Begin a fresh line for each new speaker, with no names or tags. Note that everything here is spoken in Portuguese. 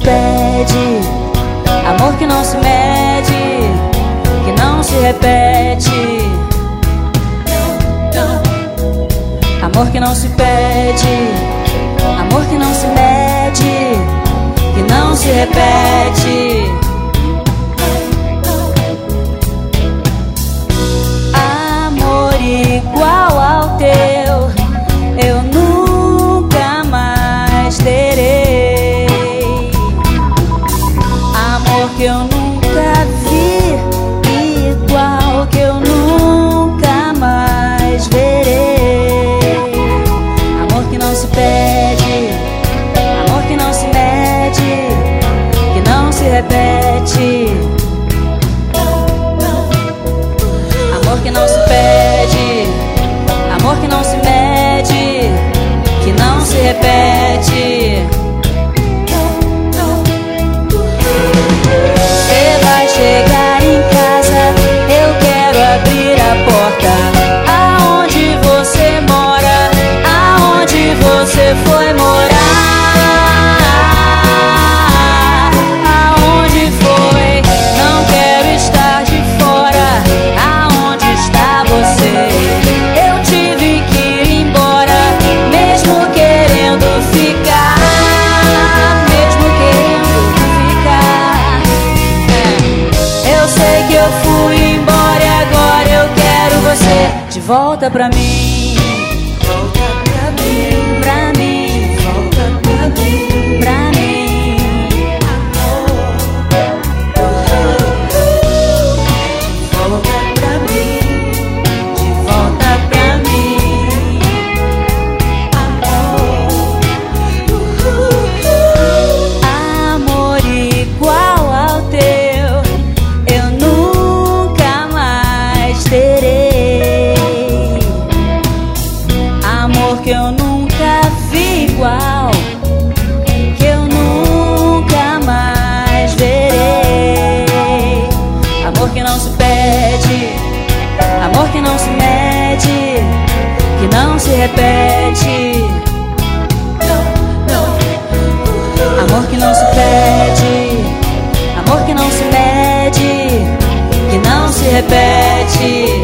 pede, amor que não se mede, que não se repete. Amor que não se pede, amor que não se mede, que não se repete. Amor igual ao teu eu nunca mais terei. Amor que eu nunca vi, igual que eu nunca mais verei. Amor que não se pede, amor que não se mede, que não se repete. Amor que não se pede, amor que não se mede, que não se repete. Você vai chegar em casa, eu quero abrir a porta. Aonde você mora, aonde você foi morar, aonde foi, não quero estar de fora. Aonde está você? Eu tive que ir embora, mesmo querendo ficar, mesmo querendo ficar. Eu sei que eu fui embora e agora eu quero você de volta pra mim. Volta pra mim, pra mim, volta pra mim, pra mim. Volta pra mim, de volta pra mim, amor. Amor igual ao teu eu nunca mais terei. Amor que eu nunca vi igual, que eu nunca mais verei. Amor que não se pede, amor que não se mede, que não se repete. Amor que não se pede, amor que não se mede, que não se repete.